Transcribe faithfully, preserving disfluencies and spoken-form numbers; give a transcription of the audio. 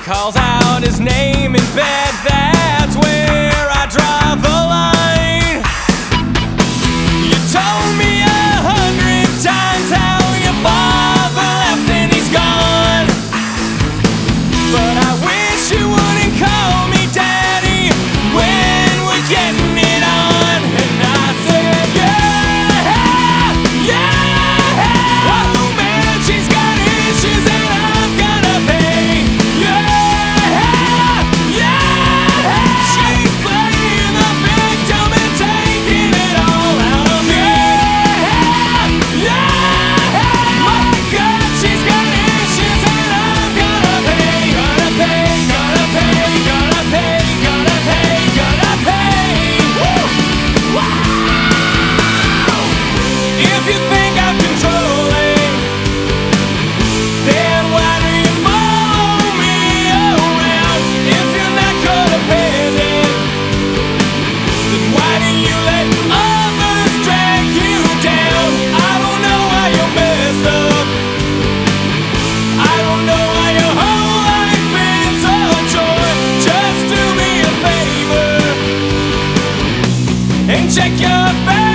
calls out his name in bed, that's where I draw the line. You told me a hundred times how your father left and he's gone, but I wish you wouldn't call me daddy when we're getting it on. And I said, yeah, yeah, oh man, she's got issues and I'm gonna pay. Yeah, yeah, she's playing the victim and taking it all out of me. Yeah, yeah, my God, she's got issues and I'm gonna pay. Gonna pay, gonna pay, gonna pay, gonna pay, gonna pay. Woo! Wow! If you think I'm controlling, then why do you follow me around? If you're not codependent, then why do you let others drag you down? I don't know why you're messed up. I don't know why your whole life is a chore. Just do me a favor and check your face.